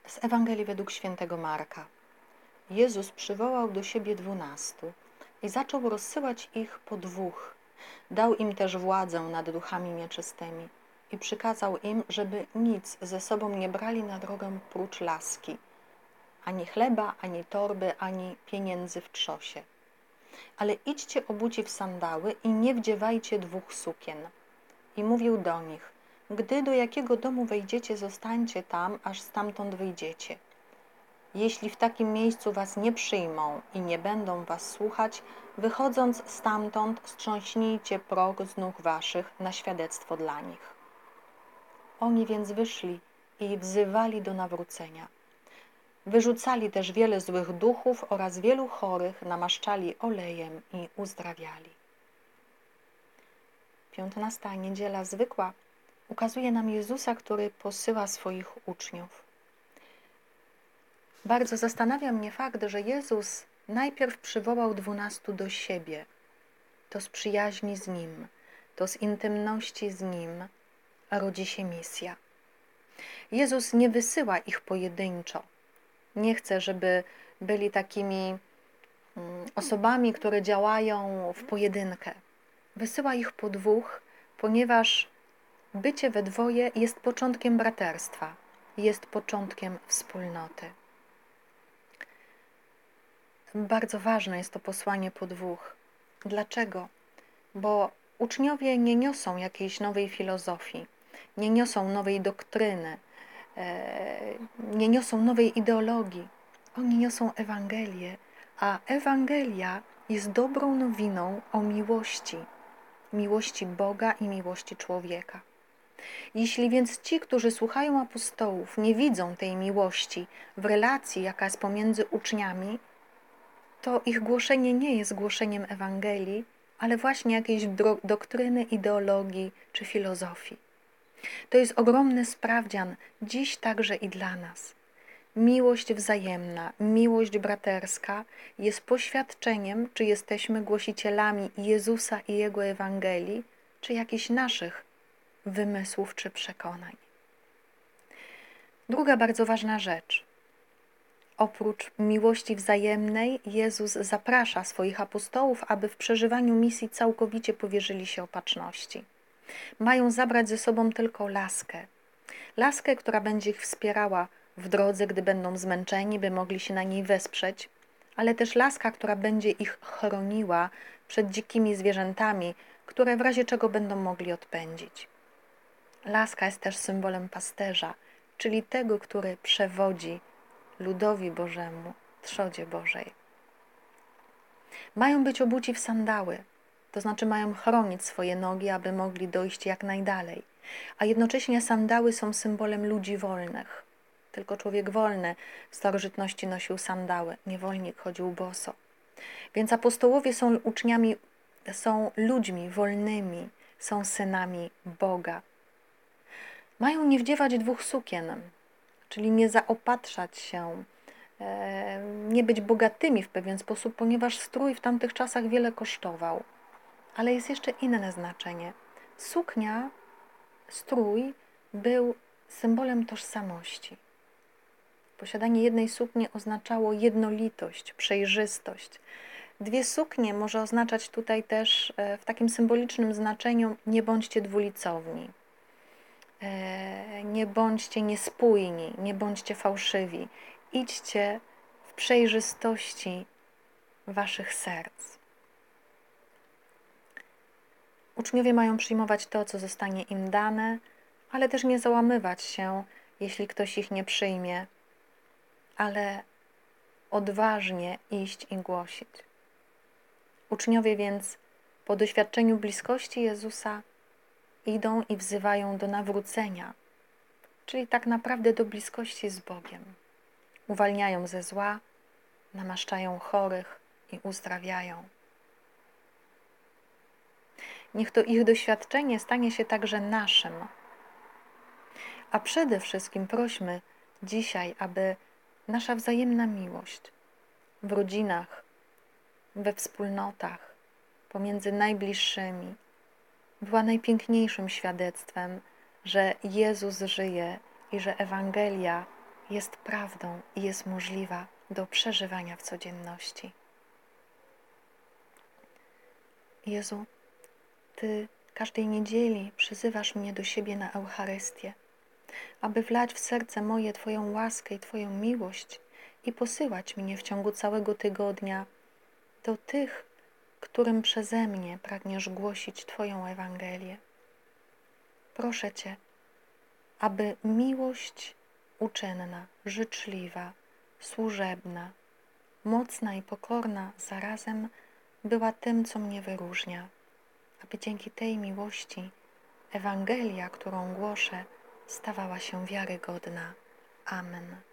Z Ewangelii według świętego Marka. Jezus przywołał do siebie 12 i zaczął rozsyłać ich po dwóch. Dał im też władzę nad duchami nieczystymi i przykazał im, żeby nic ze sobą nie brali na drogę prócz laski, ani chleba, ani torby, ani pieniędzy w trzosie. Ale idźcie obuci w sandały i nie wdziewajcie 2 sukien. I mówił do nich: gdy do jakiego domu wejdziecie, zostańcie tam, aż stamtąd wyjdziecie. Jeśli w takim miejscu was nie przyjmą i nie będą was słuchać, wychodząc stamtąd, strząśnijcie proch z nóg waszych na świadectwo dla nich. Oni więc wyszli i wzywali do nawrócenia. Wyrzucali też wiele złych duchów oraz wielu chorych, namaszczali olejem i uzdrawiali. 15. niedziela zwykła ukazuje nam Jezusa, który posyła swoich uczniów. Bardzo zastanawia mnie fakt, że Jezus najpierw przywołał 12 do siebie. To z przyjaźni z Nim, to z intymności z Nim rodzi się misja. Jezus nie wysyła ich pojedynczo. Nie chce, żeby byli takimi osobami, które działają w pojedynkę. Wysyła ich po dwóch, ponieważ bycie we dwoje jest początkiem braterstwa, jest początkiem wspólnoty. Bardzo ważne jest to posłanie po dwóch. Dlaczego? Bo uczniowie nie niosą jakiejś nowej filozofii, nie niosą nowej doktryny, nie niosą nowej ideologii. Oni niosą Ewangelię, a Ewangelia jest dobrą nowiną o miłości Boga i miłości człowieka. Jeśli więc ci, którzy słuchają apostołów, nie widzą tej miłości w relacji, jaka jest pomiędzy uczniami, to ich głoszenie nie jest głoszeniem Ewangelii, ale właśnie jakiejś doktryny, ideologii czy filozofii. To jest ogromny sprawdzian, dziś także i dla nas. Miłość wzajemna, miłość braterska jest poświadczeniem, czy jesteśmy głosicielami Jezusa i Jego Ewangelii, czy jakichś naszych wymysłów czy przekonań. Druga bardzo ważna rzecz. Oprócz miłości wzajemnej, Jezus zaprasza swoich apostołów, aby w przeżywaniu misji całkowicie powierzyli się opatrzności. Mają zabrać ze sobą tylko laskę. Laskę, która będzie ich wspierała w drodze, gdy będą zmęczeni, by mogli się na niej wesprzeć, ale też laska, która będzie ich chroniła przed dzikimi zwierzętami, które w razie czego będą mogli odpędzić. Laska jest też symbolem pasterza, czyli tego, który przewodzi ludowi Bożemu, trzodzie Bożej. Mają być obuci w sandały, to znaczy mają chronić swoje nogi, aby mogli dojść jak najdalej. A jednocześnie sandały są symbolem ludzi wolnych. Tylko człowiek wolny w starożytności nosił sandały, niewolnik chodził boso. Więc apostołowie są uczniami, są ludźmi wolnymi, są synami Boga. Mają nie wdziewać 2 sukien, czyli nie zaopatrzać się, nie być bogatymi w pewien sposób, ponieważ strój w tamtych czasach wiele kosztował. Ale jest jeszcze inne znaczenie. Suknia, strój był symbolem tożsamości. Posiadanie jednej sukni oznaczało jednolitość, przejrzystość. 2 suknie może oznaczać tutaj też w takim symbolicznym znaczeniu: nie bądźcie dwulicowni, nie bądźcie niespójni, nie bądźcie fałszywi. Idźcie w przejrzystości waszych serc. Uczniowie mają przyjmować to, co zostanie im dane, ale też nie załamywać się, jeśli ktoś ich nie przyjmie, ale odważnie iść i głosić. Uczniowie więc po doświadczeniu bliskości Jezusa idą i wzywają do nawrócenia, czyli tak naprawdę do bliskości z Bogiem. Uwalniają ze zła, namaszczają chorych i uzdrawiają. Niech to ich doświadczenie stanie się także naszym. A przede wszystkim prośmy dzisiaj, aby nasza wzajemna miłość w rodzinach, we wspólnotach, pomiędzy najbliższymi była najpiękniejszym świadectwem, że Jezus żyje i że Ewangelia jest prawdą i jest możliwa do przeżywania w codzienności. Jezu, Ty każdej niedzieli przyzywasz mnie do siebie na Eucharystię, aby wlać w serce moje Twoją łaskę i Twoją miłość i posyłać mnie w ciągu całego tygodnia do tych, którym przeze mnie pragniesz głosić Twoją Ewangelię. Proszę Cię, aby miłość uczynna, życzliwa, służebna, mocna i pokorna zarazem była tym, co mnie wyróżnia, aby dzięki tej miłości Ewangelia, którą głoszę, stawała się wiarygodna. Amen.